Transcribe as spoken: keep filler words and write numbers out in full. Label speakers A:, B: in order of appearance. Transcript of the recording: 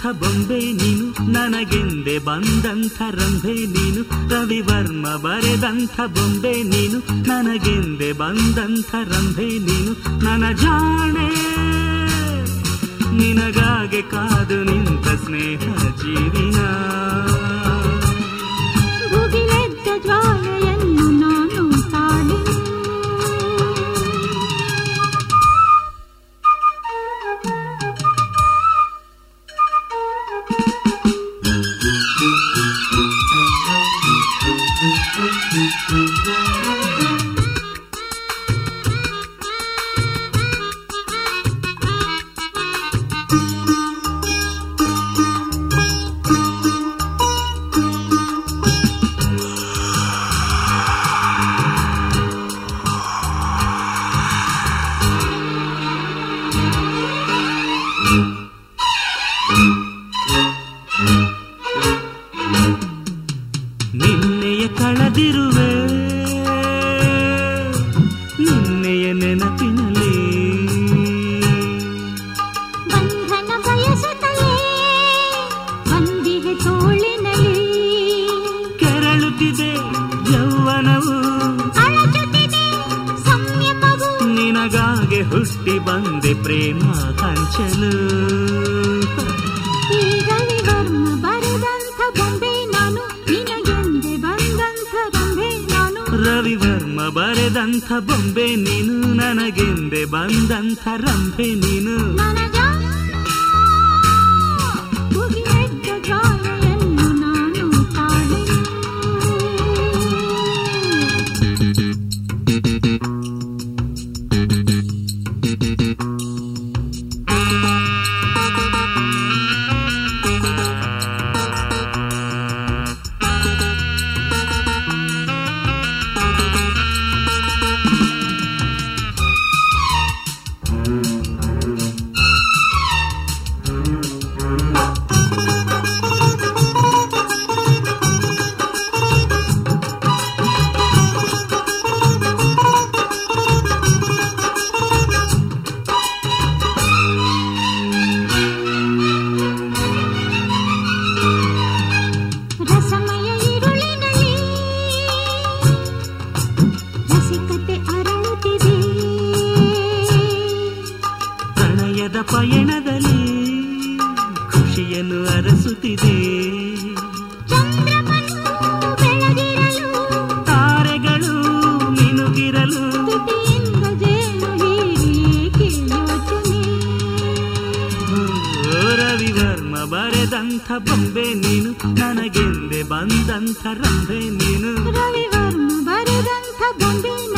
A: ಬೊಂಬೆ ನೀನು, ನನಗೆಂದೆ ಬಂದಂಥ ರಂಭೆ ನೀನು. ರವಿವರ್ಮ ಬರೆದಂಥ ಬೊಂಬೆ ನೀನು, ನನಗೆಂದೆ ಬಂದಂಥ ರಂಭೆ ನೀನು. ನನ್ನ ಜಾಣೆ ನಿನಗಾಗೆ ಕಾದು ನಿಂತ ಸ್ನೇಹ ಜೀವಿನ.
B: ಭುಗಿಲೆದ್ದ ಜ್ವಾಲೆಯನ್ನು ನಾನು ತಾಳಿ
A: ನಿನ್ನೆಯ ಕಳೆದಿರುವೆ ನಿನ್ನೆಯ ನೆನಪಿನಲ್ಲಿ.
B: ಬಂಧನ ಬಯಸುತ್ತಲೇ ಬಂದಿಗೆ ತೋಳಿನಲ್ಲಿ.
A: ಕೆರಳುತ್ತಿದೆ ಯೌವನವು
B: ಅಳಚುತ್ತಿದೆ ಸಂಯಮವು.
A: ನಿನಗಾಗೆ ಹುಟ್ಟಿ ಬಂದೆ ಪ್ರೇಮ ಹಂಚಲು.
B: ಈ ರವಿವರ್ಮ ಬರೆದಂಥ ಬೊಂಬೆ ನಾನು, ನಿನಗೆಂದೆ ಬಂದಂಥ ರಂಭೆ ನಾನು.
A: ರವಿವರ್ಮ ಬರೆದಂಥ ಬೊಂಬೆ ನೀನು, ನನಗೆಂದೆ ಬಂದಂಥ ರಂಭೆ ನೀನು.
B: ನನ್ನ ಜಾಣ ಭುಗಿಲೆದ್ದ ಜ್ವಾಲೆಯನ್ನು ನಾನು ತಾಳಿ. ರಸಮಯ ಇರುಳಿನಲ್ಲಿ ರಸಿಕತೆ ಅರಳುತ್ತಿದೆ.
A: ಪ್ರಣಯದ ಪಯಣದಲ್ಲಿ ಖುಷಿಯನ್ನು ಅರಸುತ್ತಿದೆ.
B: ಚಂದ್ರಮನು ಬೆಳಗಿರಲು
A: ತಾರೆಗಳು ಮಿನುಗಿರಲು
B: ತುಟಿಯಿಂದ ಜೇನು ಹೀಗೆ ಯೋಚನೆ.
A: ಓ ರವಿವರ್ಮ ಬರೆದಂಥ ಬೊಂಬೆ ನೀನು, ನನಗೆಂದೆ ಬಂದಂಥ ರಂಭೆ ನೀನು.
B: ರವಿವರ್ಮ ಬರೆದಂಥ ಬೊಂಬೆ